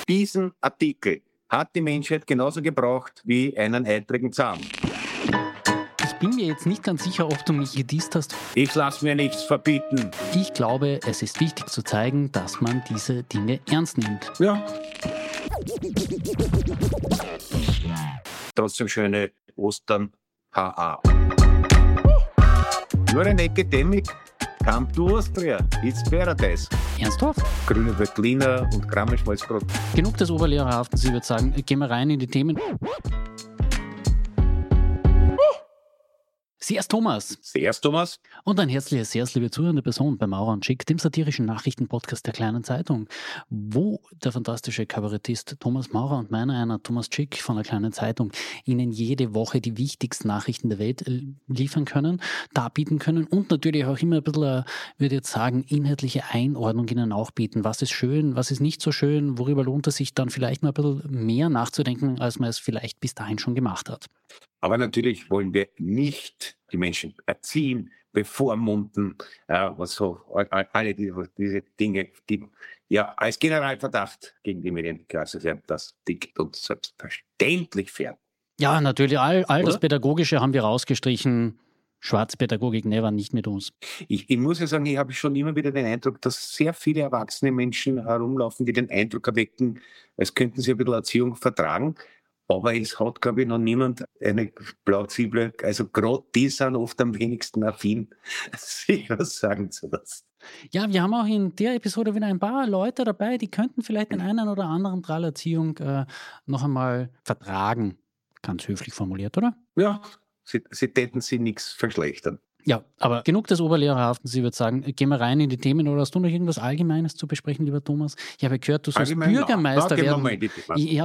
Diesen Artikel hat die Menschheit genauso gebraucht wie einen eitrigen Zahn. Ich bin mir jetzt nicht ganz sicher, ob du mich gedisst hast. Ich lasse mir nichts verbieten. Ich glaube, es ist wichtig zu zeigen, dass man diese Dinge ernst nimmt. Ja. Trotzdem schöne Ostern. HA. Nur ein Academic. Come to Austria. It's paradise. Ernsthaft? Grüne Veltliner und Krammelschmalzbrot. Genug des Oberlehrerhaften, Sie würde sagen, gehen wir rein in die Themen. Servus Thomas. Servus Thomas. Und ein herzliches Servus, liebe zuhörende Person bei Maurer und Schick, dem satirischen Nachrichtenpodcast der Kleinen Zeitung, wo der fantastische Kabarettist Thomas Maurer und meiner einer Thomas Schick von der Kleinen Zeitung Ihnen jede Woche die wichtigsten Nachrichten der Welt liefern können, darbieten können und natürlich auch immer ein bisschen, würde ich jetzt sagen, inhaltliche Einordnung Ihnen auch bieten. Was ist schön, was ist nicht so schön, worüber lohnt es sich dann vielleicht mal ein bisschen mehr nachzudenken, als man es vielleicht bis dahin schon gemacht hat. Aber natürlich wollen wir nicht die Menschen erziehen, bevormunden, was so alle diese Dinge, die ja als Generalverdacht gegen die Medienklasse werden, das liegt uns selbstverständlich fern. Ja, natürlich, all das Pädagogische haben wir rausgestrichen. Schwarzpädagogik, never, nicht mit uns. Ich muss ja sagen, ich habe schon immer wieder den Eindruck, dass sehr viele erwachsene Menschen herumlaufen, die den Eindruck erwecken, als könnten sie ein bisschen Erziehung vertragen. Aber es hat, glaube ich, noch niemand eine plausible, also gerade die sind oft am wenigsten affin, sich was sagen zu lassen. Ja, wir haben auch in der Episode wieder ein paar Leute dabei, die könnten vielleicht den einen oder anderen Drahlerziehung noch einmal vertragen. Ganz höflich formuliert, oder? Ja, sie täten sie nichts verschlechtern. Ja, aber genug des Oberlehrerhaften, Sie würde sagen, gehen wir rein in die Themen, oder hast du noch irgendwas Allgemeines zu besprechen, lieber Thomas? Ich habe gehört, du sollst Bürgermeister werden. Ich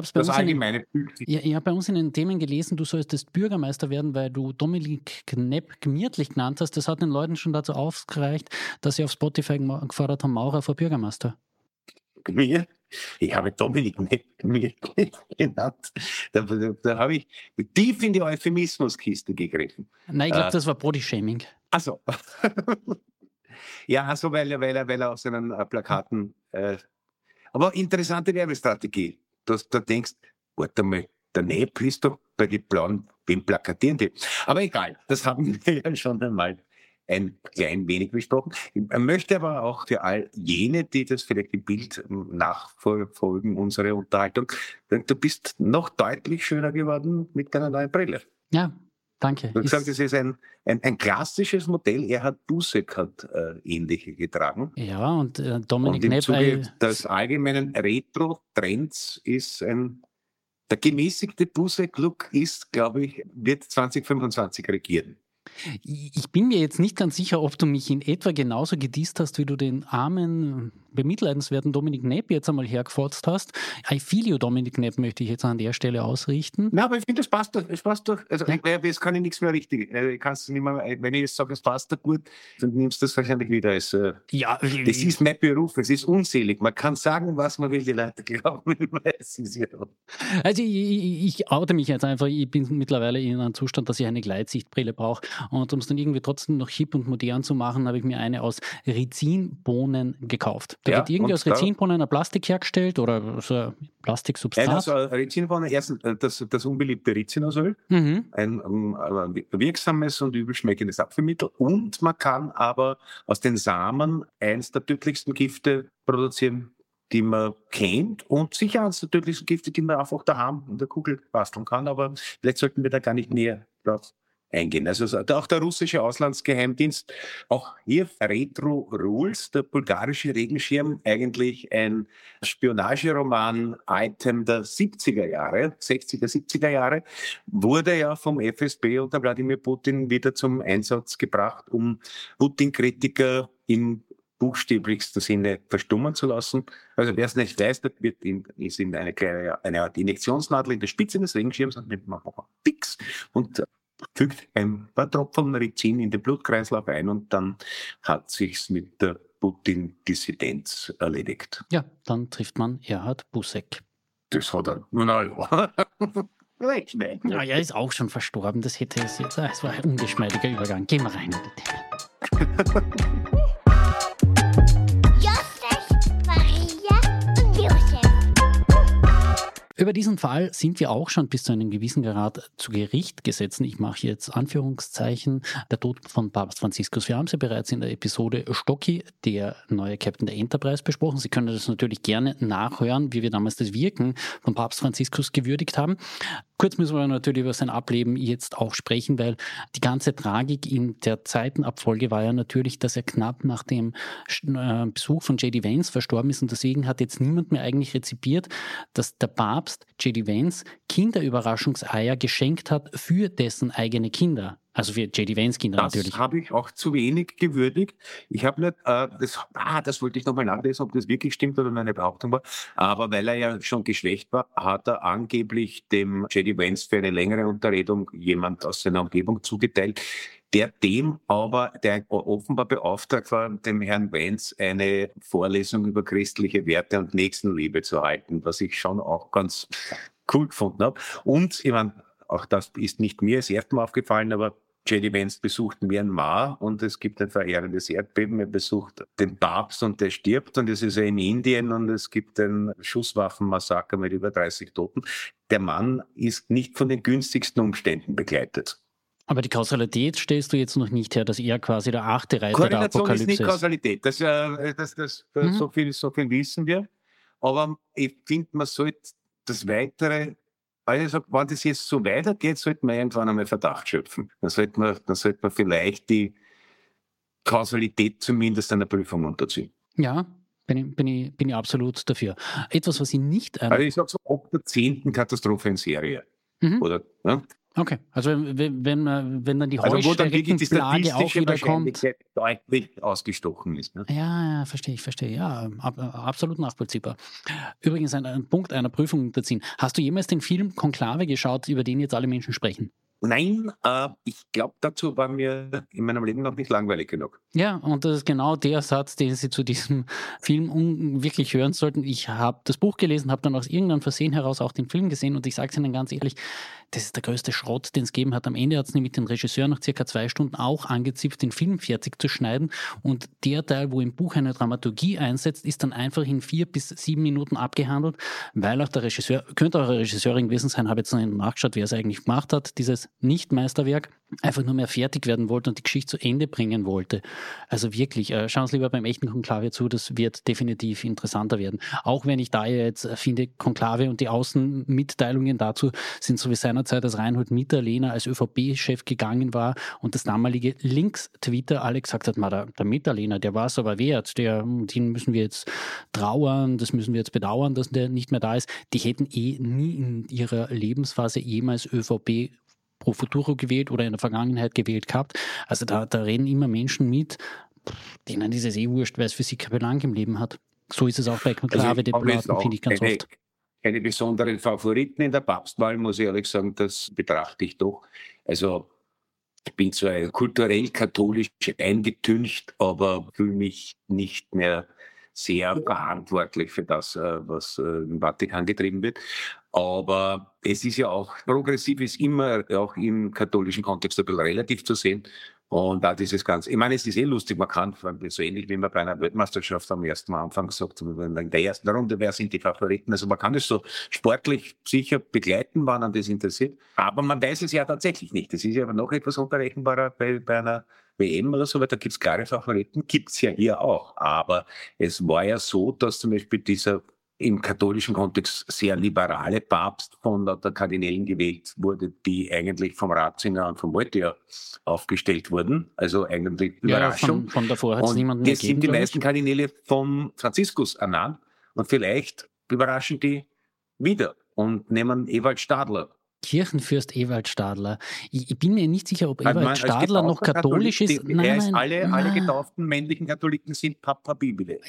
habe bei uns in den Themen gelesen, du solltest Bürgermeister werden, weil du Dominik Knepp gemütlich genannt hast. Das hat den Leuten schon dazu aufgereicht, dass sie auf Spotify gefordert haben, Maurer vor Bürgermeister. Mir? Ich habe Dominik Knepp genannt. Da habe ich tief in die Euphemismuskiste gegriffen. Nein, ich glaube, das war Bodyshaming. Ach so. Ja, also weil er auf seinen Plakaten... aber interessante Werbestrategie. Du denkst, warte mal, der Knepp ist doch bei den Blauen, wem plakatieren die? Aber egal, das haben wir ja schon einmal ein klein wenig besprochen. Ich möchte aber auch für all jene, die das vielleicht im Bild nachverfolgen, unsere Unterhaltung, du bist noch deutlich schöner geworden mit deiner neuen Brille. Ja, danke. Du hast gesagt, das ist ein klassisches Modell. Erhard Busseck hat ähnliche getragen. Ja, und Dominik Knepp... Und im Zuge des allgemeinen Retro-Trends ist der gemäßigte Busseck-Look ist, glaube ich, wird 2025 regieren. Ich bin mir jetzt nicht ganz sicher, ob du mich in etwa genauso gedisst hast, wie du den armen, bemitleidenswerten Dominik Knepp jetzt einmal hergefotzt hast. I feel you, Dominik Knepp, möchte ich jetzt an der Stelle ausrichten. Na, aber ich finde, das passt doch. Es passt doch. Also, jetzt kann ich nichts mehr richtig. Ich kann es nicht mehr, wenn ich jetzt sage, es passt doch gut, dann nimmst du das wahrscheinlich wieder als. Ja, das ist mein Beruf, es ist unselig. Man kann sagen, was man will, die Leute glauben. Also, ich oute mich jetzt einfach. Ich bin mittlerweile in einem Zustand, dass ich eine Gleitsichtbrille brauche. Und um es dann irgendwie trotzdem noch hip und modern zu machen, habe ich mir eine aus Rizinbohnen gekauft. Da wird irgendwie aus Rizinbohnen ein Plastik hergestellt oder so ein Plastiksubstrat. Also Rizinbohnen, erstens das unbeliebte Rizinusöl, ein wirksames und übelschmeckendes Apfelmittel. Und man kann aber aus den Samen eins der tödlichsten Gifte produzieren, die man kennt, und sicher eines der tödlichsten Gifte, die man einfach daheim in der Kugel basteln kann. Aber vielleicht sollten wir da gar nicht näher drauf eingehen. Also auch der russische Auslandsgeheimdienst, auch hier Retro Rules, der bulgarische Regenschirm, eigentlich ein Spionageroman-Item der 70er Jahre, 60er, 70er Jahre, wurde ja vom FSB unter Wladimir Putin wieder zum Einsatz gebracht, um Putin-Kritiker im buchstäblichsten Sinne verstummen zu lassen. Also wer es nicht weiß, das ist in eine Art Injektionsnadel in der Spitze des Regenschirms, und nimmt man fix und fügt ein paar Tropfen Rizin in den Blutkreislauf ein, und dann hat sich's mit der Putin-Dissidenz erledigt. Ja, dann trifft man Erhard Busseck. Das hat er. Ja, er ist auch schon verstorben. Das war ein ungeschmeidiger Übergang. Gehen wir rein in die Themen. Josef, Maria und Josef. Über diesen Fall sind wir auch schon bis zu einem gewissen Grad zu Gericht gesetzt. Ich mache jetzt Anführungszeichen. Der Tod von Papst Franziskus. Wir haben sie bereits in der Episode Stocki, der neue Captain der Enterprise, besprochen. Sie können das natürlich gerne nachhören, wie wir damals das Wirken von Papst Franziskus gewürdigt haben. Kurz müssen wir natürlich über sein Ableben jetzt auch sprechen, weil die ganze Tragik in der Zeitenabfolge war ja natürlich, dass er knapp nach dem Besuch von J.D. Vance verstorben ist und deswegen hat jetzt niemand mehr eigentlich rezipiert, dass der Papst J.D. Vance Kinderüberraschungseier geschenkt hat für dessen eigene Kinder. Also für J.D. Vance Kinder natürlich. Das habe ich auch zu wenig gewürdigt. Ich habe nicht, das wollte ich nochmal nachlesen, ob das wirklich stimmt oder meine Behauptung war. Aber weil er ja schon geschwächt war, hat er angeblich dem J.D. Vance für eine längere Unterredung jemand aus seiner Umgebung zugeteilt, der offenbar beauftragt war, dem Herrn Vance eine Vorlesung über christliche Werte und Nächstenliebe zu halten, was ich schon auch ganz cool gefunden habe. Und, ich meine, auch das ist nicht mir das erste Mal aufgefallen, aber J.D. Vance besucht Myanmar und es gibt ein verheerendes Erdbeben. Er besucht den Papst und der stirbt und es ist ja in Indien und es gibt ein Schusswaffenmassaker mit über 30 Toten. Der Mann ist nicht von den günstigsten Umständen begleitet. Aber die Kausalität stellst du jetzt noch nicht her, dass er quasi der 8. Reiter der Korrelation Apokalypse ist. Nicht Kausalität. So viel wissen wir. Aber ich finde, man sollte das Weitere, also wenn das jetzt so weitergeht, sollte man irgendwann einmal Verdacht schöpfen. Dann sollte man vielleicht die Kausalität zumindest einer Prüfung unterziehen. Ja, bin ich absolut dafür. Etwas, was ich nicht... Also ich sage so, ab der 10. Katastrophe in Serie. Oder, ja? Okay, also wenn dann die Heuschreckenplage auch wieder kommt, deutlich ausgestochen ist. Ne? Ja, verstehe ich. Ja, absolut nachvollziehbar. Übrigens ein Punkt einer Prüfung unterziehen. Hast du jemals den Film Konklave geschaut, über den jetzt alle Menschen sprechen? Nein, ich glaube, dazu war mir in meinem Leben noch nicht langweilig genug. Ja, und das ist genau der Satz, den Sie zu diesem Film wirklich hören sollten. Ich habe das Buch gelesen, habe dann aus irgendeinem Versehen heraus auch den Film gesehen und ich sage es Ihnen ganz ehrlich, das ist der größte Schrott, den es gegeben hat. Am Ende hat es nämlich den Regisseur nach circa 2 Stunden auch angezipft, den Film fertig zu schneiden und der Teil, wo im Buch eine Dramaturgie einsetzt, ist dann einfach in 4 bis 7 Minuten abgehandelt, weil auch der Regisseur, könnte auch eine Regisseurin gewesen sein, habe jetzt noch nachgeschaut, wer es eigentlich gemacht hat, dieses Nicht-Meisterwerk, einfach nur mehr fertig werden wollte und die Geschichte zu Ende bringen wollte. Also wirklich, schauen Sie lieber beim echten Konklave zu, das wird definitiv interessanter werden. Auch wenn ich da jetzt finde, Konklave und die Außenmitteilungen dazu sind so wie seinerzeit, als Reinhold Mitterlehner als ÖVP-Chef gegangen war und das damalige Links-Twitter alle gesagt hat, der Mitterlehner, der war es aber wert, den müssen wir jetzt trauern, das müssen wir jetzt bedauern, dass der nicht mehr da ist. Die hätten nie in ihrer Lebensphase jemals ÖVP pro futuro gewählt oder in der Vergangenheit gewählt gehabt. Also da reden immer Menschen mit, denen ist es wurscht, weil es für sie kein Belang im Leben hat. So ist es auch bei Konklave, den Debatten, finde ich ganz oft. Keine besonderen Favoriten in der Papstwahl, muss ich ehrlich sagen, das betrachte ich doch. Also ich bin zwar kulturell katholisch eingetüncht, aber fühle mich nicht mehr sehr verantwortlich für das, was im Vatikan getrieben wird. Aber es ist ja auch, progressiv ist immer auch im katholischen Kontext ein bisschen relativ zu sehen. Und da dieses Ganze, ich meine, es ist lustig, man kann, so ähnlich wie man bei einer Weltmeisterschaft am ersten Mal Anfang sagt, in der ersten Runde, wer sind die Favoriten? Also man kann das so sportlich sicher begleiten, wenn man das interessiert. Aber man weiß es ja tatsächlich nicht. Das ist ja aber noch etwas unberechenbarer bei einer WM oder so, weil da gibt's klare Favoriten, gibt's ja hier auch. Aber es war ja so, dass zum Beispiel dieser im katholischen Kontext sehr liberale Papst von der Kardinälen gewählt wurde, die eigentlich vom Ratzinger und vom Voltaire aufgestellt wurden. Also eigentlich Überraschung. Von davor hat es niemanden mehr gegeben. Jetzt sind die meisten Kardinäle vom Franziskus ernannt und vielleicht überraschen die wieder und nehmen Ewald Stadler. Kirchenfürst Ewald Stadler. Ich bin mir nicht sicher, ob Ewald Stadler noch katholisch ist. Nein. Alle getauften männlichen Katholiken sind Papa Bibele.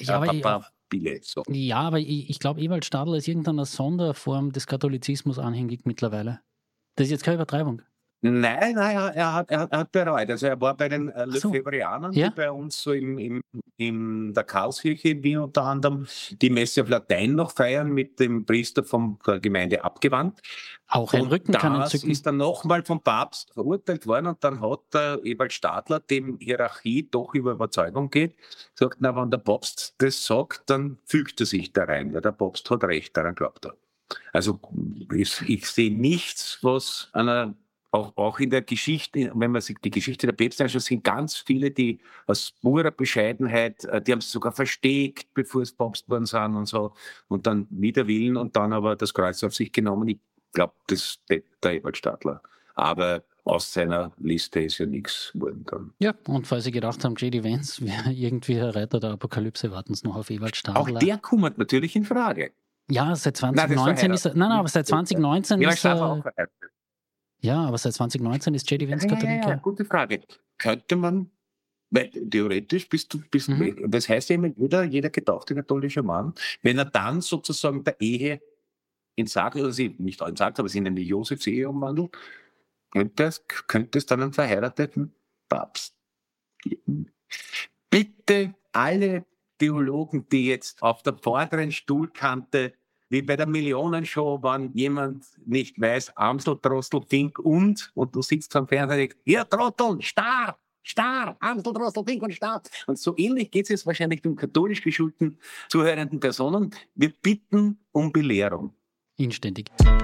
So. Ja, aber ich glaube, Ewald Stadler ist irgendeiner Sonderform des Katholizismus anhängig mittlerweile. Das ist jetzt keine Übertreibung. Nein, er hat bereut. Also er war bei den Lefebvrianern, die bei uns so in der Karlskirche in Wien unter anderem die Messe auf Latein noch feiern mit dem Priester von der Gemeinde abgewandt. Auch ein Rücken kann entzücken. Das ist dann nochmal vom Papst verurteilt worden und dann hat der Ewald Stadler, dem Hierarchie doch über Überzeugung geht, gesagt, wenn der Papst das sagt, dann fügt er sich da rein, weil der Papst hat recht, daran glaubt er. Also ich sehe nichts, was auch in der Geschichte, wenn man sich die Geschichte der Päpste anschaut, sind ganz viele, die aus purer Bescheidenheit, die haben es sogar versteckt, bevor es Papst geworden sind und so, und dann wider Willen und dann aber das Kreuz auf sich genommen. Ich glaube, das ist der Ewald Stadler. Aber aus seiner Liste ist ja nichts geworden dann. Ja, und falls Sie gedacht haben, J.D. Vance wäre irgendwie ein Retter der Apokalypse, warten Sie noch auf Ewald Stadler. Auch der kommt natürlich in Frage. Ja, seit 2019 ist er. Nein, aber seit 2019 ist er. Ja, aber seit 2019 ist J.D. Vance Katholik. Ja, gute Frage. Könnte man, weil theoretisch das heißt ja immer, jeder getaufte katholische Mann, wenn er dann sozusagen der Ehe entsagt, oder sie nicht entsagt, aber sie in eine Josefsehe umwandelt, könnte es dann einen verheirateten Papst geben. Bitte alle Theologen, die jetzt auf der vorderen Stuhlkante, wie bei der Millionenshow, wenn jemand nicht weiß, Amsel, Drossel, Fink und du sitzt am Fernseher und denkst, ihr Trottel, starr, Amsel, Drossel, Fink und starr. Und so ähnlich geht es jetzt wahrscheinlich den katholisch geschulten, zuhörenden Personen. Wir bitten um Belehrung. Inständig.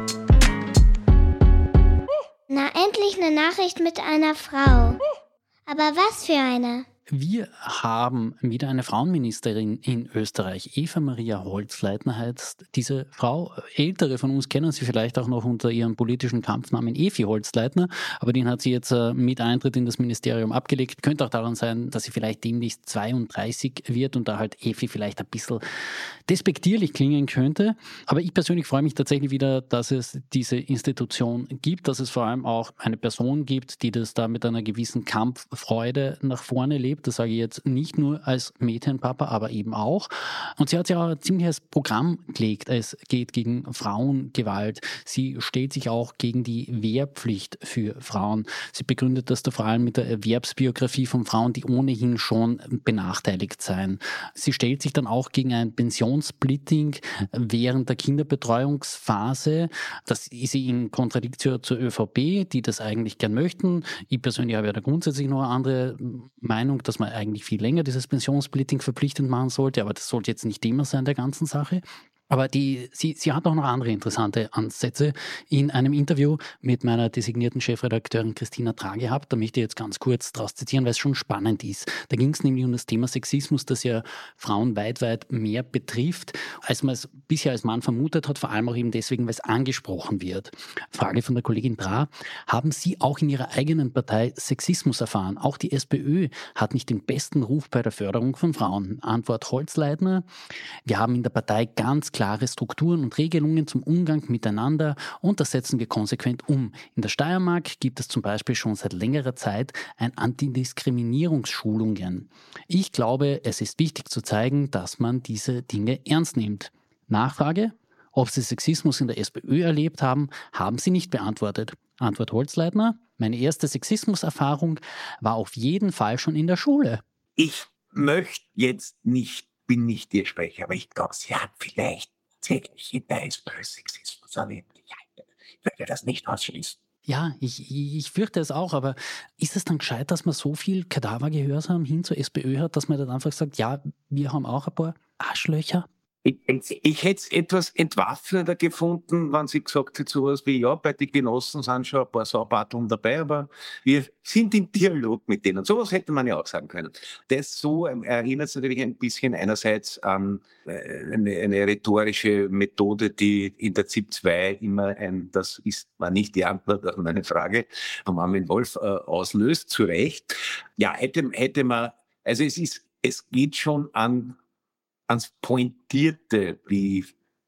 Na, endlich eine Nachricht mit einer Frau. Aber was für eine? Wir haben wieder eine Frauenministerin in Österreich. Eva-Maria Holzleitner heißt diese Frau. Ältere von uns kennen sie vielleicht auch noch unter ihrem politischen Kampfnamen Evi Holzleitner, aber den hat sie jetzt mit Eintritt in das Ministerium abgelegt. Könnte auch daran sein, dass sie vielleicht demnächst 32 wird und da halt Evi vielleicht ein bisschen despektierlich klingen könnte. Aber ich persönlich freue mich tatsächlich wieder, dass es diese Institution gibt, dass es vor allem auch eine Person gibt, die das da mit einer gewissen Kampffreude nach vorne lebt. Das sage ich jetzt nicht nur als Mädchenpapa, aber eben auch. Und sie hat ja auch ein ziemliches Programm gelegt. Es geht gegen Frauengewalt. Sie stellt sich auch gegen die Wehrpflicht für Frauen. Sie begründet das da vor allem mit der Erwerbsbiografie von Frauen, die ohnehin schon benachteiligt seien. Sie stellt sich dann auch gegen ein Pensionssplitting während der Kinderbetreuungsphase. Das ist sie in Kontradiktion zur ÖVP, die das eigentlich gern möchten. Ich persönlich habe ja da grundsätzlich noch eine andere Meinung, dass man eigentlich viel länger dieses Pensionssplitting verpflichtend machen sollte, aber das sollte jetzt nicht Thema sein der ganzen Sache. Aber sie hat auch noch andere interessante Ansätze. In einem Interview mit meiner designierten Chefredakteurin Christina Tra gehabt, da möchte ich jetzt ganz kurz daraus zitieren, weil es schon spannend ist. Da ging es nämlich um das Thema Sexismus, das ja Frauen weit mehr betrifft, als man es bisher als Mann vermutet hat, vor allem auch eben deswegen, weil es angesprochen wird. Frage von der Kollegin Tra: Haben Sie auch in Ihrer eigenen Partei Sexismus erfahren? Auch die SPÖ hat nicht den besten Ruf bei der Förderung von Frauen. Antwort Holzleitner: Wir haben in der Partei ganz klare Strukturen und Regelungen zum Umgang miteinander und das setzen wir konsequent um. In der Steiermark gibt es zum Beispiel schon seit längerer Zeit ein Antidiskriminierungsschulungen. Ich glaube, es ist wichtig zu zeigen, dass man diese Dinge ernst nimmt. Nachfrage: Ob Sie Sexismus in der SPÖ erlebt haben, haben Sie nicht beantwortet. Antwort Holzleitner: Meine erste Sexismuserfahrung war auf jeden Fall schon in der Schule. Ich möchte jetzt bin nicht Ihr Sprecher, aber ich glaube, Sie hat vielleicht tatsächlich in der SPÖ Sexismus erlebt. Ich würde das nicht ausschließen. Ja, ich fürchte es auch, aber ist es dann gescheit, dass man so viel Kadavergehorsam hin zur SPÖ hat, dass man dann einfach sagt, ja, wir haben auch ein paar Arschlöcher? Ich hätte es etwas entwaffnender gefunden, wenn sie gesagt hätte, sowas wie, ja, bei den Genossen sind schon ein paar Saubarteln dabei, aber wir sind im Dialog mit denen. Sowas hätte man ja auch sagen können. Das so erinnert es natürlich ein bisschen einerseits an eine rhetorische Methode, die in der ZIP 2 immer war nicht die Antwort auf meine Frage, von Armin Wolf auslöst, zu Recht. Ja, hätte man, also es geht schon ans Pointierte, wie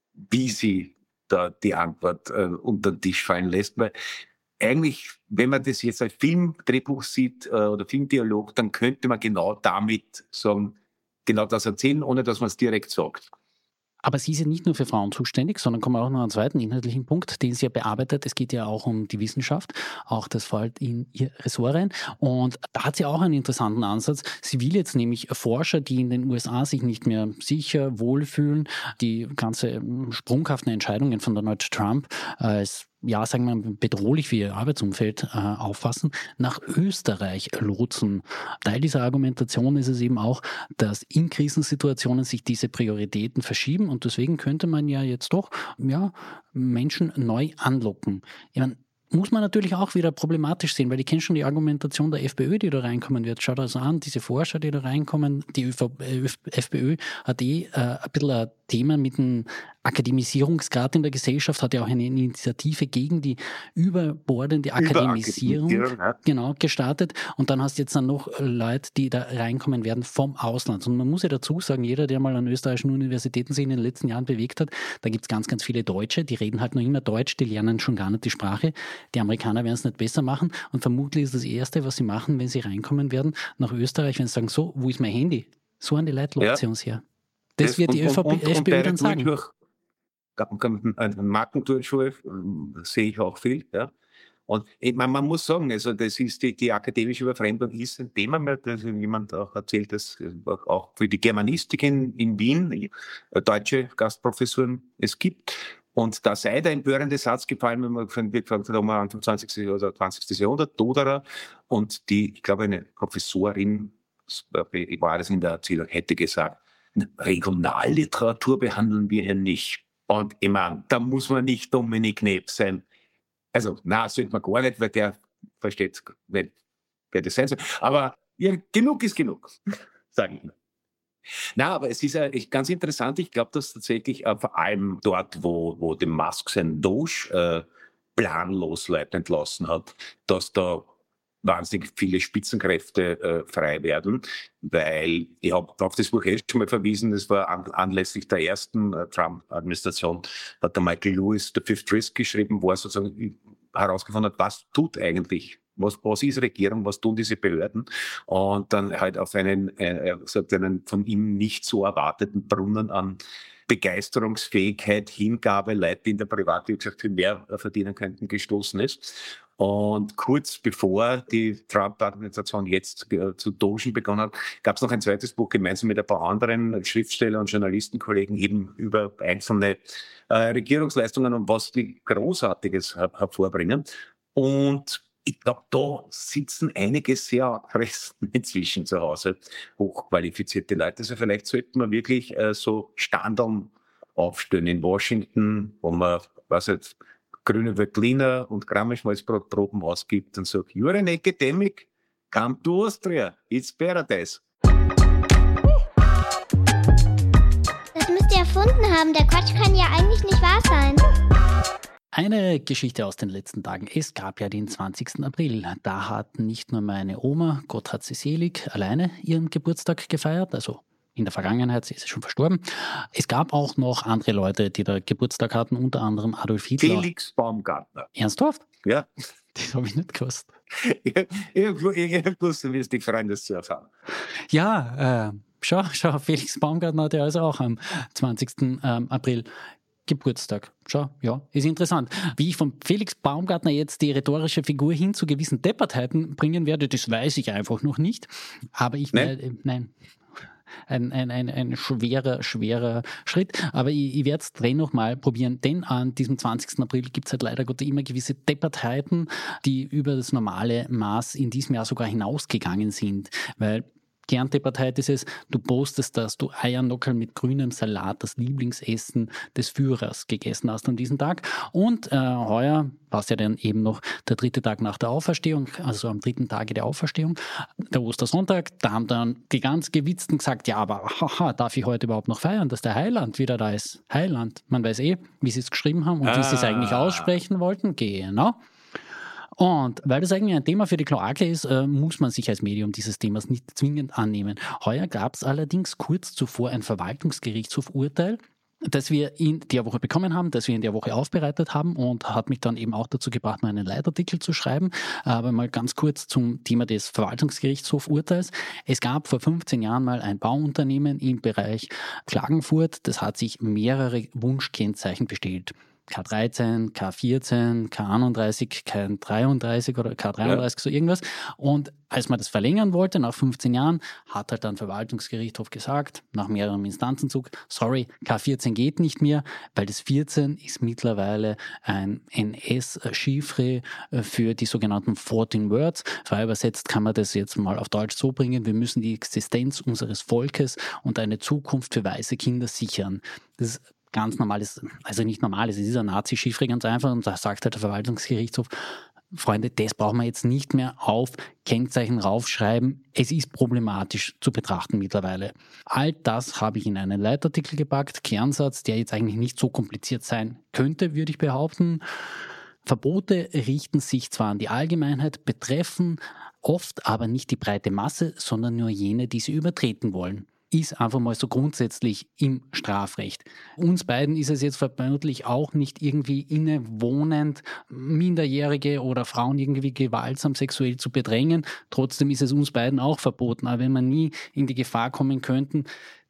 sie da die Antwort unter den Tisch fallen lässt. Weil eigentlich, wenn man das jetzt als Filmdrehbuch sieht oder Filmdialog, dann könnte man genau damit sagen, genau das erzählen, ohne dass man es direkt sagt. Aber sie ist ja nicht nur für Frauen zuständig, sondern kommen wir auch noch einen zweiten inhaltlichen Punkt, den sie ja bearbeitet. Es geht ja auch um die Wissenschaft. Auch das fällt in ihr Ressort rein. Und da hat sie auch einen interessanten Ansatz. Sie will jetzt nämlich Forscher, die in den USA sich nicht mehr sicher, wohlfühlen, die ganze sprunghaften Entscheidungen von Donald Trump als ja, sagen wir mal, bedrohlich für ihr Arbeitsumfeld auffassen, nach Österreich lotsen. Teil dieser Argumentation ist es eben auch, dass in Krisensituationen sich diese Prioritäten verschieben und deswegen könnte man ja jetzt doch Menschen neu anlocken. Ich meine, muss man natürlich auch wieder problematisch sehen, weil ich kenne schon die Argumentation der FPÖ, die da reinkommen wird. Schaut also an, diese Forscher, die da reinkommen, die FPÖ hat ein bisschen ein Thema mit dem Akademisierungsgrad in der Gesellschaft, hat ja auch eine Initiative gegen die überbordende Akademisierung gestartet. Und dann hast du jetzt dann noch Leute, die da reinkommen werden vom Ausland. Und man muss ja dazu sagen, jeder, der mal an österreichischen Universitäten sich in den letzten Jahren bewegt hat, da gibt es ganz, ganz viele Deutsche, die reden halt noch immer Deutsch, die lernen schon gar nicht die Sprache. Die Amerikaner werden es nicht besser machen. Und vermutlich ist das Erste, was sie machen, wenn sie reinkommen werden, nach Österreich, wenn sie sagen, so, wo ist mein Handy? So an die Leute lockt sie uns her. Das wird die FPÖ dann sagen. Markenturnschuhe sehe ich auch viel. Ja. Und man muss sagen, also das ist die akademische Überfremdung ist ein Thema mehr. Also jemand auch erzählt, dass auch für die Germanistik in Wien deutsche Gastprofessuren es gibt. Und da sei der empörende Satz gefallen, wenn man gefragt hat, Anfang 20. oder 20. Jahrhundert, Toderer, und ich glaube, eine Professorin, war das in der Erzählung, hätte gesagt, Regionalliteratur behandeln wir hier nicht. Und ich meine, da muss man nicht Dominik Kneb sein. Also, sollte man gar nicht, weil der versteht nicht, wer das sein soll. Aber ja, genug ist genug, sage ich. Aber es ist ja ganz interessant. Ich glaube, dass tatsächlich vor allem dort, wo der Musk sein Doge planlos Leute entlassen hat, dass da wahnsinnig viele Spitzenkräfte frei werden, weil ich habe auf das Buch schon mal verwiesen, das war anlässlich der ersten Trump-Administration, hat der Michael Lewis The Fifth Risk geschrieben, wo er sozusagen herausgefunden hat, was tut eigentlich, was ist Regierung, was tun diese Behörden, und dann halt auf einen von ihm nicht so erwarteten Brunnen an Begeisterungsfähigkeit, Hingabe, Leute, die in der Privatwirtschaft viel mehr verdienen könnten, gestoßen ist. Und kurz bevor die Trump-Administration jetzt zu dogen begonnen hat, gab es noch ein zweites Buch gemeinsam mit ein paar anderen Schriftsteller und Journalistenkollegen eben über einzelne Regierungsleistungen und was die Großartiges hervorbringen. Und ich glaube, da sitzen einige sehr Pressen inzwischen zu Hause, hochqualifizierte Leute. Also vielleicht sollten wir wirklich so Standeln aufstellen in Washington, wo man, grüne Veltliner und Grammischmalzbrotproben ausgibt und sagt, you're an academic, come to Austria, it's paradise. Das müsst ihr erfunden haben, der Quatsch kann ja eigentlich nicht wahr sein. Eine Geschichte aus den letzten Tagen. Es gab ja den 20. April. Da hat nicht nur meine Oma, Gott hat sie selig, alleine ihren Geburtstag gefeiert, also in der Vergangenheit, sie ist schon verstorben. Es gab auch noch andere Leute, die da Geburtstag hatten, unter anderem Adolf Hitler. Felix Baumgartner. Ernsthaft? Ja. Das habe ich nicht gewusst. Ich wusste, du wirst dich freuen, das zu erfahren. Ja, schau, Felix Baumgartner hatte also auch am 20. April Geburtstag. Schau, ja, ist interessant. Wie ich von Felix Baumgartner jetzt die rhetorische Figur hin zu gewissen Deppertheiten bringen werde, das weiß ich einfach noch nicht. Aber ich werde, nein. Ein schwerer Schritt. Aber ich werde es dennoch mal probieren, denn an diesem 20. April gibt es halt leider Gott immer gewisse Deppertheiten, die über das normale Maß in diesem Jahr sogar hinausgegangen sind. Weil Kerndebattheit ist es, du postest, dass du Eiernockerl mit grünem Salat, das Lieblingsessen des Führers, gegessen hast an diesem Tag. Und heuer war es ja dann eben noch der 3. Tag nach der Auferstehung, also am 3. Tage der Auferstehung, der Ostersonntag. Da haben dann die ganz Gewitzten gesagt, ja, aber darf ich heute überhaupt noch feiern, dass der Heiland wieder da ist? Heiland, man weiß wie sie es geschrieben haben und wie sie es eigentlich aussprechen wollten. Genau. Und weil das eigentlich ein Thema für die Kloake ist, muss man sich als Medium dieses Themas nicht zwingend annehmen. Heuer gab es allerdings kurz zuvor ein Verwaltungsgerichtshofurteil, das wir in der Woche bekommen haben, das wir in der Woche aufbereitet haben und hat mich dann eben auch dazu gebracht, mal einen Leitartikel zu schreiben. Aber mal ganz kurz zum Thema des Verwaltungsgerichtshofurteils. Es gab vor 15 Jahren mal ein Bauunternehmen im Bereich Klagenfurt, das hat sich mehrere Wunschkennzeichen bestellt. K13, K14, K31, K33 oder K33, so irgendwas. Und als man das verlängern wollte, nach 15 Jahren, hat halt dann Verwaltungsgerichtshof gesagt, nach mehreren Instanzenzug, sorry, K14 geht nicht mehr, weil das 14 ist mittlerweile ein NS-Chiffre für die sogenannten 14 Words. Frei übersetzt kann man das jetzt mal auf Deutsch so bringen, wir müssen die Existenz unseres Volkes und eine Zukunft für weiße Kinder sichern. Das ist ganz normales, also nicht normal, es ist ein Nazi-Chiffre ganz einfach und da sagt halt der Verwaltungsgerichtshof, Freunde, das brauchen wir jetzt nicht mehr auf Kennzeichen raufschreiben. Es ist problematisch zu betrachten mittlerweile. All das habe ich in einen Leitartikel gepackt. Kernsatz, der jetzt eigentlich nicht so kompliziert sein könnte, würde ich behaupten. Verbote richten sich zwar an die Allgemeinheit, betreffen oft aber nicht die breite Masse, sondern nur jene, die sie übertreten wollen. Ist einfach mal so grundsätzlich im Strafrecht. Uns beiden ist es jetzt vermutlich auch nicht irgendwie innewohnend, Minderjährige oder Frauen irgendwie gewaltsam sexuell zu bedrängen. Trotzdem ist es uns beiden auch verboten. Aber wenn wir nie in die Gefahr kommen könnten,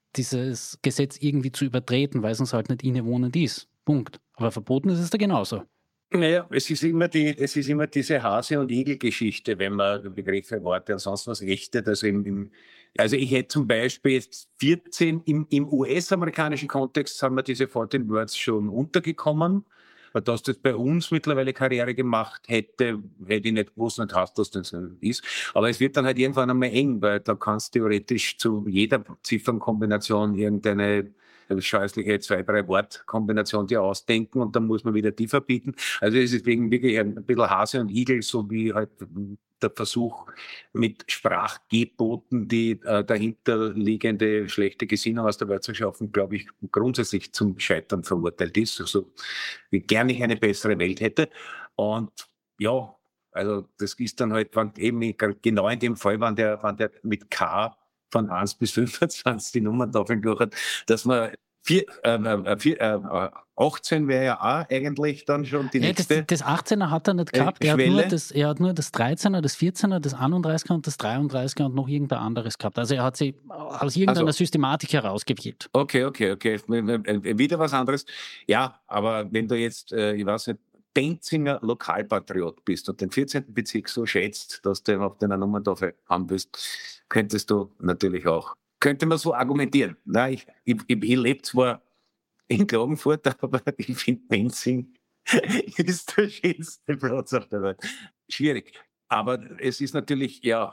dieses Gesetz irgendwie zu übertreten, weil es uns halt nicht innewohnend ist. Punkt. Aber verboten ist es da genauso. Naja, es ist immer diese Hase- und Igel-Geschichte, wenn man Begriffe, Worte und sonst was ächtet. Also ich hätte zum Beispiel jetzt 14, im US-amerikanischen Kontext haben wir diese 14 Words schon untergekommen. Aber dass das bei uns mittlerweile Karriere gemacht hätte ich nicht gewusst, nicht hast, dass das ist. Aber es wird dann halt irgendwann einmal eng, weil da kannst du theoretisch zu jeder Ziffernkombination irgendeine scheußliche 2-3 Wortkombination dir ausdenken und dann muss man wieder die verbieten. Also es ist wirklich ein bisschen Hase und Igel, so wie halt der Versuch mit Sprachgeboten, die dahinterliegende schlechte Gesinnung aus der Welt zu schaffen, glaube ich, grundsätzlich zum Scheitern verurteilt ist. Also wie gern ich eine bessere Welt hätte. Und ja, also das ist dann halt eben genau in dem Fall, wenn der mit K von 1 bis 25 die Nummerntafeln durch hat, dass man 18 wäre ja auch eigentlich dann schon die nächste. Das 18er hat er nicht gehabt. Er hat nur das 13er, das 14er, das 31er und das 33er und noch irgendein anderes gehabt. Also er hat sie aus irgendeiner Systematik herausgewählt. Okay. Wieder was anderes. Ja, aber wenn du jetzt, ich weiß nicht, Benzinger Lokalpatriot bist und den 14. Bezirk so schätzt, dass du auf deiner Nummerntafel haben willst, könnte man so argumentieren. Nein, ich lebe zwar in Klagenfurt, aber ich finde Benzing ist der schönste Platz auf der Welt. Schwierig. Aber es ist natürlich, ja,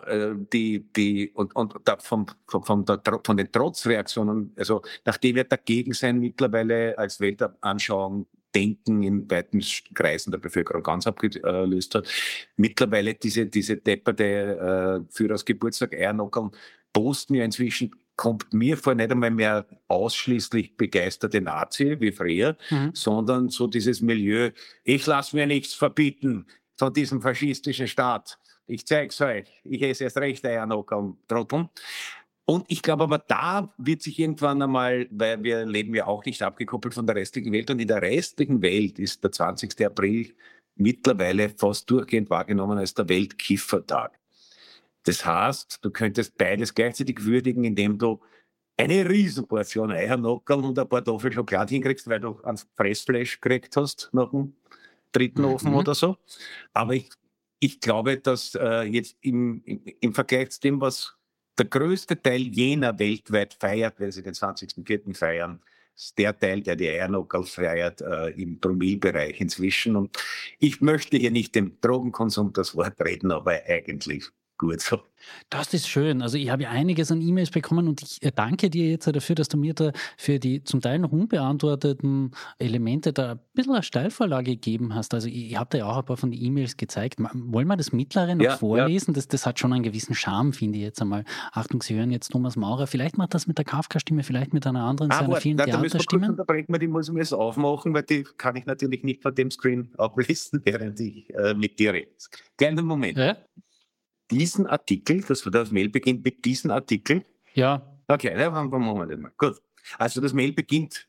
von den Trotzreaktionen, also nachdem wir dagegen sein mittlerweile als Weltanschauung Denken in weiten Kreisen der Bevölkerung ganz abgelöst hat, mittlerweile diese depperte Führers-Geburtstag Eiernockeln posten ja inzwischen, kommt mir vor, nicht einmal mehr ausschließlich begeisterte Nazi wie früher, sondern so dieses Milieu, ich lasse mir nichts verbieten von diesem faschistischen Staat. Ich zeig's euch. Ich esse erst recht Eiernockeln, Trotteln. Und ich glaube aber, da wird sich irgendwann einmal, weil wir leben ja auch nicht abgekoppelt von der restlichen Welt und in der restlichen Welt ist der 20. April mittlerweile fast durchgehend wahrgenommen als der Weltkiffertag. Das heißt, du könntest beides gleichzeitig würdigen, indem du eine Riesenportion Eiernockerl und ein paar Tafeln Schokolade hinkriegst, weil du ein Fressfleisch gekriegt hast nach dem 3. Ofen oder so. Aber ich glaube, dass jetzt im Vergleich zu dem, was der größte Teil jener weltweit feiert, wenn sie den 20.04. feiern, ist der Teil, der die Eiernockerl feiert, im Promillebereich inzwischen. Und ich möchte hier nicht dem Drogenkonsum das Wort reden, aber eigentlich gut so. Das ist schön. Also ich habe ja einiges an E-Mails bekommen und ich danke dir jetzt dafür, dass du mir da für die zum Teil noch unbeantworteten Elemente da ein bisschen eine Steilvorlage gegeben hast. Also ich habe dir ja auch ein paar von den E-Mails gezeigt. Wollen wir das mittlere noch vorlesen? Ja. Das hat schon einen gewissen Charme, finde ich jetzt einmal. Achtung, Sie hören jetzt Thomas Maurer. Vielleicht macht das mit der Kafka-Stimme, vielleicht mit einer anderen seiner vielen Theaterstimmen. Die muss ich mir jetzt aufmachen, weil die kann ich natürlich nicht von dem Screen ablesen, während ich mit dir rede. Kleinen Moment. Ja? Diesen Artikel, das Mail beginnt mit diesem Artikel. Ja. Okay, dann machen wir das mal. Gut. Also das Mail beginnt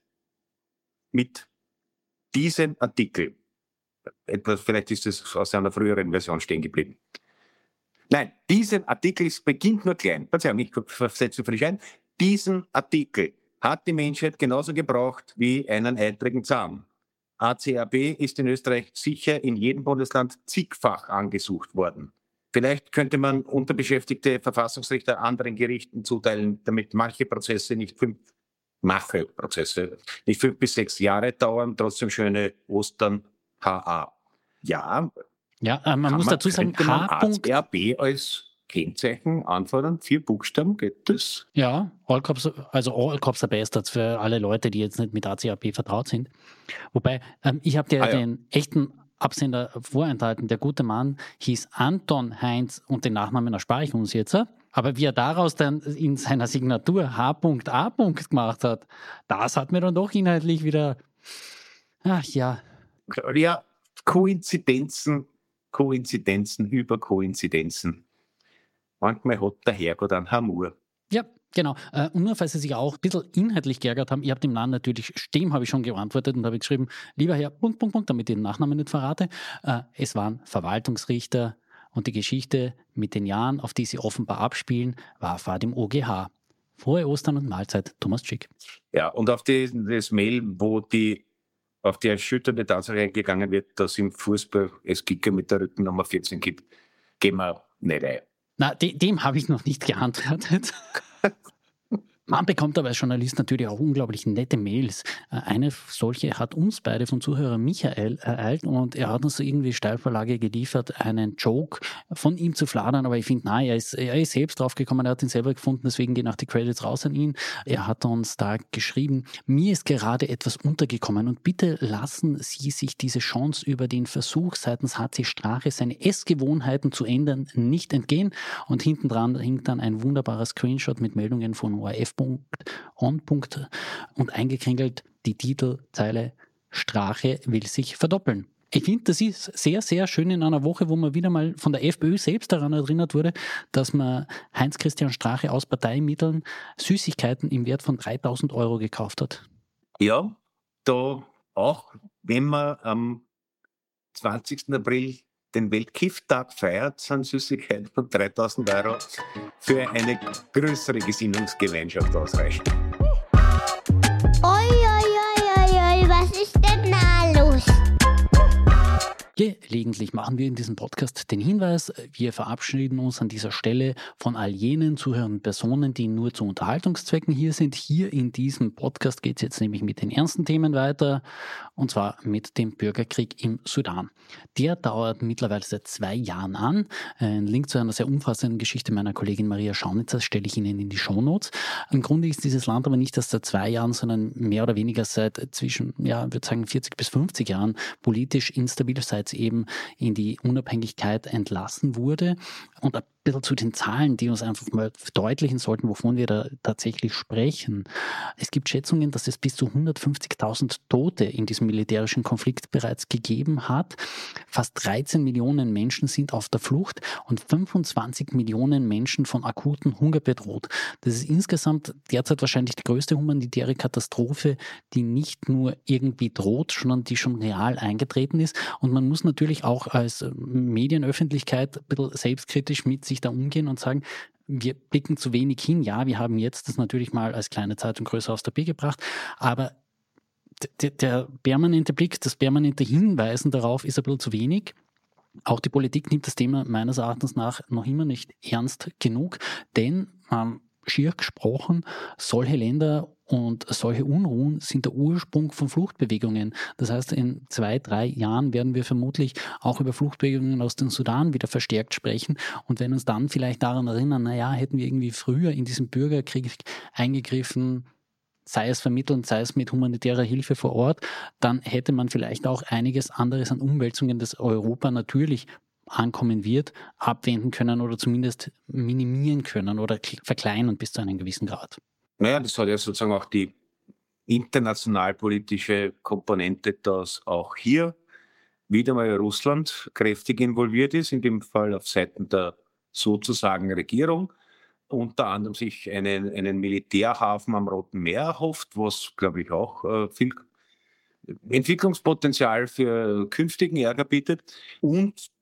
mit diesem Artikel. Vielleicht ist es aus einer früheren Version stehen geblieben. Nein, diesen Artikel beginnt nur klein. Verzeihung, ich versetze frisch ein. Diesen Artikel hat die Menschheit genauso gebraucht wie einen eitrigen Zahn. ACAB ist in Österreich sicher in jedem Bundesland zigfach angesucht worden. Vielleicht könnte man unterbeschäftigte Verfassungsrichter anderen Gerichten zuteilen, damit manche Prozesse nicht 5 bis 6 Jahre dauern, trotzdem schöne Ostern, HA. Ja, man muss dazu sagen, ACAB als Kennzeichen anfordern, 4 Buchstaben, geht das? Ja, all cops are bastards für alle Leute, die jetzt nicht mit ACAB vertraut sind. Wobei, ich habe dir den echten Absender vorenthalten. Der gute Mann hieß Anton Heinz und den Nachnamen erspare ich uns jetzt. Aber wie er daraus dann in seiner Signatur H.A. gemacht hat, das hat mir dann doch inhaltlich wieder, ach ja. Ja, Koinzidenzen über Koinzidenzen. Manchmal hat der Herrgott einen Humor. Ja, genau. Und nur falls Sie sich auch ein bisschen inhaltlich geärgert haben, ich habe dem Namen natürlich, Stem habe ich schon geantwortet und habe geschrieben, lieber Herr, damit ich den Nachnamen nicht verrate. Es waren Verwaltungsrichter und die Geschichte mit den Jahren, auf die sie offenbar abspielen, war Fahrt im OGH. Frohe Ostern und Mahlzeit, Thomas Schick. Ja, und auf das Mail, auf die erschütternde Tatsache eingegangen wird, dass im Fußball es Kicker mit der Rückennummer 14 gibt, gehen wir nicht ein. Na, dem habe ich noch nicht geantwortet. Man bekommt aber als Journalist natürlich auch unglaublich nette Mails. Eine solche hat uns beide vom Zuhörer Michael ereilt und er hat uns irgendwie Steilvorlage geliefert, einen Joke von ihm zu fladern, aber ich finde, er ist selbst draufgekommen, er hat ihn selber gefunden, deswegen gehen auch die Credits raus an ihn. Er hat uns da geschrieben, mir ist gerade etwas untergekommen und bitte lassen Sie sich diese Chance über den Versuch seitens HC Strache, seine Essgewohnheiten zu ändern, nicht entgehen. Und hinten dran hängt dann ein wunderbarer Screenshot mit Meldungen von ORF on. Und eingekringelt die Titelzeile Strache will sich verdoppeln. Ich finde, das ist sehr, sehr schön in einer Woche, wo man wieder mal von der FPÖ selbst daran erinnert wurde, dass man Heinz-Christian Strache aus Parteimitteln Süßigkeiten im Wert von 3.000 Euro gekauft hat. Ja, da auch, wenn man am 20. April den Weltkifftag feiert, sind Süßigkeiten von 3.000 Euro für eine größere Gesinnungsgemeinschaft ausreichend. Was ist denn da los? Gelegentlich machen wir in diesem Podcast den Hinweis, wir verabschieden uns an dieser Stelle von all jenen zuhörenden Personen, die nur zu Unterhaltungszwecken hier sind. Hier in diesem Podcast geht es jetzt nämlich mit den ernsten Themen weiter, und zwar mit dem Bürgerkrieg im Sudan. Der dauert mittlerweile seit 2 Jahren an. Ein Link zu einer sehr umfassenden Geschichte meiner Kollegin Maria Schaunitzer stelle ich Ihnen in die Shownotes. Im Grunde ist dieses Land aber nicht erst seit 2 Jahren, sondern mehr oder weniger seit zwischen, ich würde sagen, 40 bis 50 Jahren politisch instabil, seit eben in die Unabhängigkeit entlassen wurde. Und ein bisschen zu den Zahlen, die uns einfach mal verdeutlichen sollten, wovon wir da tatsächlich sprechen. Es gibt Schätzungen, dass es bis zu 150.000 Tote in diesem militärischen Konflikt bereits gegeben hat. Fast 13 Millionen Menschen sind auf der Flucht und 25 Millionen Menschen von akuten Hunger bedroht. Das ist insgesamt derzeit wahrscheinlich die größte humanitäre Katastrophe, die nicht nur irgendwie droht, sondern die schon real eingetreten ist. Und man muss natürlich auch als Medienöffentlichkeit ein bisschen selbstkritisch mit sich da umgehen und sagen, wir blicken zu wenig hin. Ja, wir haben jetzt das natürlich mal als kleine Zeitung größer aufs Tapet gebracht, aber der permanente Blick, das permanente Hinweisen darauf ist ein bisschen zu wenig. Auch die Politik nimmt das Thema meines Erachtens nach noch immer nicht ernst genug, denn schier gesprochen, solche Länder und solche Unruhen sind der Ursprung von Fluchtbewegungen. Das heißt, in 2-3 Jahren werden wir vermutlich auch über Fluchtbewegungen aus dem Sudan wieder verstärkt sprechen. Und wenn uns dann vielleicht daran erinnern, hätten wir irgendwie früher in diesen Bürgerkrieg eingegriffen, sei es vermittelnd, sei es mit humanitärer Hilfe vor Ort, dann hätte man vielleicht auch einiges anderes an Umwälzungen, das Europa natürlich ankommen wird, abwenden können oder zumindest minimieren können oder verkleinern bis zu einem gewissen Grad. Naja, das hat ja sozusagen auch die internationalpolitische Komponente, dass auch hier wieder mal Russland kräftig involviert ist, in dem Fall auf Seiten der sozusagen Regierung, unter anderem sich einen Militärhafen am Roten Meer erhofft, was, glaube ich, auch viel Entwicklungspotenzial für künftigen Ärger bietet. Und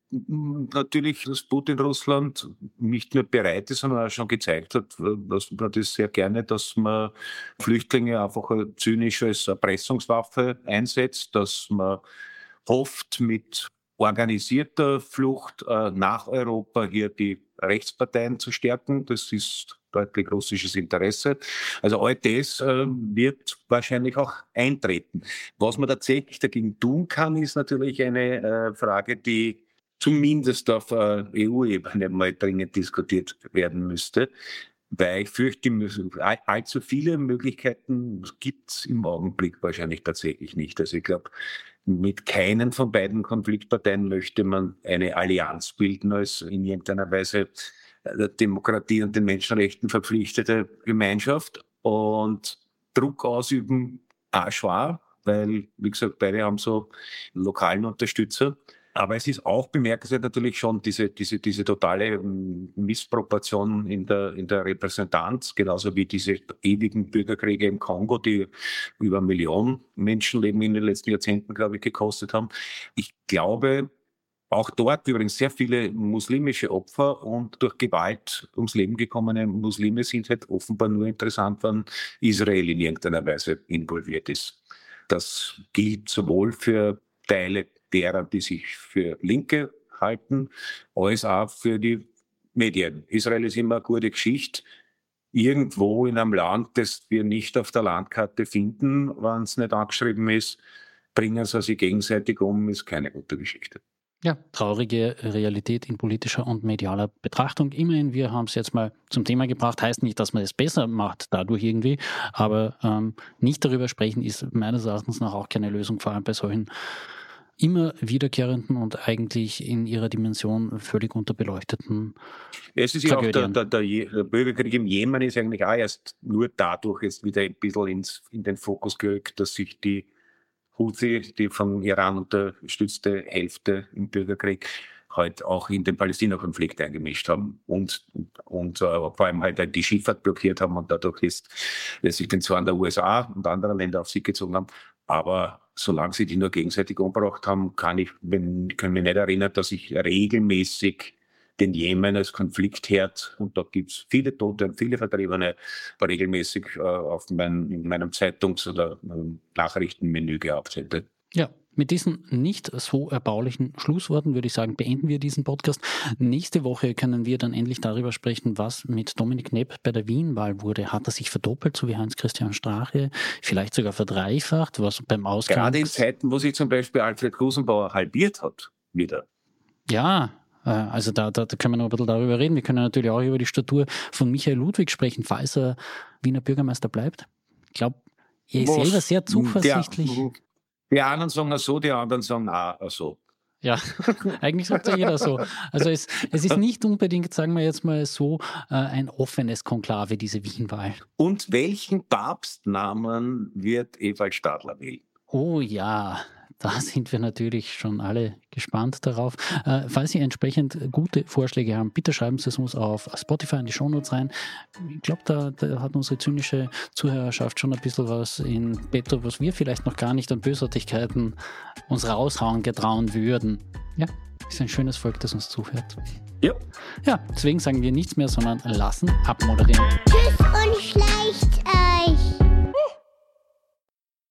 natürlich, dass Putin Russland nicht nur bereit ist, sondern auch schon gezeigt hat, dass man das sehr gerne, dass man Flüchtlinge einfach zynisch als Erpressungswaffe einsetzt, dass man hofft, mit organisierter Flucht nach Europa hier die Rechtsparteien zu stärken. Das ist deutlich russisches Interesse. Also all das wird wahrscheinlich auch eintreten. Was man tatsächlich dagegen tun kann, ist natürlich eine Frage, die zumindest auf EU-Ebene mal dringend diskutiert werden müsste. Weil ich fürchte, allzu viele Möglichkeiten gibt es im Augenblick wahrscheinlich tatsächlich nicht. Also ich glaube, mit keinen von beiden Konfliktparteien möchte man eine Allianz bilden als in irgendeiner Weise der Demokratie und den Menschenrechten verpflichtete Gemeinschaft. Und Druck ausüben auch schwer, weil, wie gesagt, beide haben so lokalen Unterstützer. Aber es ist auch bemerkenswert natürlich schon diese totale Missproportion in der Repräsentanz, genauso wie diese ewigen Bürgerkriege im Kongo, die über 1 Million Menschenleben in den letzten Jahrzehnten, glaube ich, gekostet haben. Ich glaube, auch dort übrigens sehr viele muslimische Opfer und durch Gewalt ums Leben gekommene Muslime sind halt offenbar nur interessant, wenn Israel in irgendeiner Weise involviert ist. Das gilt sowohl für Teile derer, die sich für Linke halten, als auch für die Medien. Israel ist immer eine gute Geschichte. Irgendwo in einem Land, das wir nicht auf der Landkarte finden, wenn es nicht angeschrieben ist, bringen sie sich gegenseitig um, ist keine gute Geschichte. Ja, traurige Realität in politischer und medialer Betrachtung. Immerhin, wir haben es jetzt mal zum Thema gebracht. Heißt nicht, dass man es besser macht dadurch irgendwie, aber nicht darüber sprechen ist meines Erachtens nach auch keine Lösung, vor allem bei solchen immer wiederkehrenden und eigentlich in ihrer Dimension völlig unterbeleuchteten Es ist ja auch der Bürgerkrieg im Jemen ist eigentlich auch erst nur dadurch jetzt wieder ein bisschen in den Fokus gerückt, dass sich die Houthi, die vom Iran unterstützte Hälfte im Bürgerkrieg, halt auch in den Palästina-Konflikt eingemischt haben und vor allem halt die Schifffahrt blockiert haben und dadurch ist letztlich den Zorn der USA und anderer Länder auf sich gezogen haben. Aber solange sie die nur gegenseitig umgebracht haben, können mich nicht erinnern, dass ich regelmäßig den Jemen als Konfliktherd, und da gibt's viele Tote und viele Vertriebene, regelmäßig in meinem Zeitungs- oder Nachrichtenmenü gehabt hätte. Ja, mit diesen nicht so erbaulichen Schlussworten würde ich sagen, beenden wir diesen Podcast. Nächste Woche können wir dann endlich darüber sprechen, was mit Dominik Knepp bei der Wien-Wahl wurde. Hat er sich verdoppelt, so wie Heinz-Christian Strache, vielleicht sogar verdreifacht, was beim Ausgang... Gerade in Zeiten, wo sich zum Beispiel Alfred Gusenbauer halbiert hat, wieder. Ja, also da können wir noch ein bisschen darüber reden. Wir können natürlich auch über die Statur von Michael Ludwig sprechen, falls er Wiener Bürgermeister bleibt. Ich glaube, er ist selber sehr zuversichtlich. Die einen sagen so, die anderen sagen auch so. Ja, eigentlich sagt ja jeder so. Also es ist nicht unbedingt, sagen wir jetzt mal so, ein offenes Konklave, diese Wien-Wahl. Und welchen Papstnamen wird Ewald Stadler wählen? Oh ja, da sind wir natürlich schon alle gespannt darauf. Falls Sie entsprechend gute Vorschläge haben, bitte schreiben Sie es uns auf Spotify in die Shownotes rein. Ich glaube, da hat unsere zynische Zuhörerschaft schon ein bisschen was in petto, was wir vielleicht noch gar nicht an Bösartigkeiten uns raushauen getrauen würden. Ja, ist ein schönes Volk, das uns zuhört. Ja. Ja, deswegen sagen wir nichts mehr, sondern lassen abmoderieren. Tschüss und Schlaf.